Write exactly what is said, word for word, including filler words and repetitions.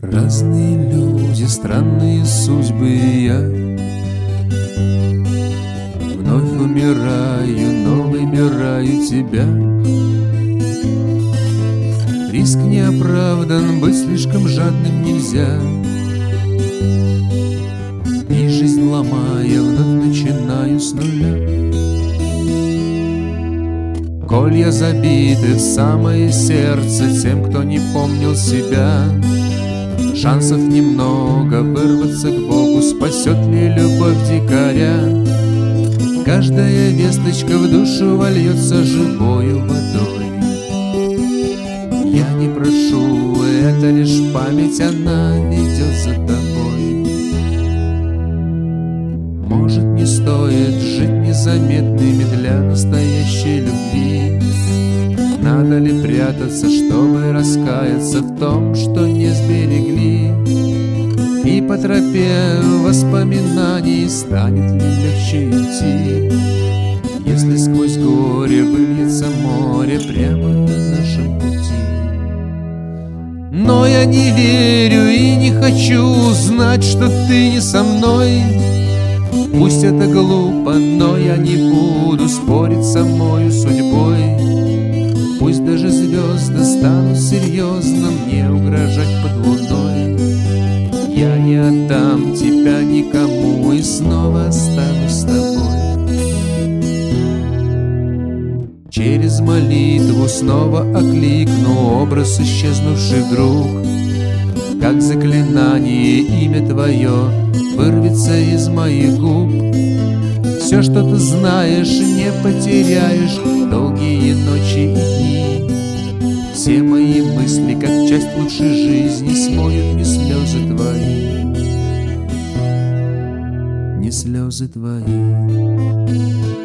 Разные люди, странные судьбы, и я вновь умираю, но выбираю тебя. Риск не оправдан, быть слишком жадным нельзя. И жизнь ломая, вновь начинаю с нуля. Колья забиты в самое сердце тем, кто не помнил себя. Шансов немного вырваться к Богу, спасет ли любовь дикаря? Каждая весточка в душу вольется живою водой. Я не прошу, это лишь память, она ведет за тобой. Может, не стоит жить незаметными для настоящей любви? Надо ли прятаться, чтобы раскаяться в том, что не сберегли? И по тропе воспоминаний станет ли легче идти, если сквозь горе выльется море прямо на нашем пути? Но я не верю и не хочу знать, что ты не со мной. Пусть это глупо, но я не буду спорить с самой судьбой. Пусть даже звезды станут серьезно мне угрожать под луной. Я не отдам тебя никому и снова останусь с тобой. Через молитву снова окликну образ исчезнувший вдруг. Как заклинание имя твое вырвется из моих губ. Все, что ты знаешь, не потеряешь долгие ночи и дни. Все мои мысли, как часть лучшей жизни, смоют не слезы твои, не слезы твои.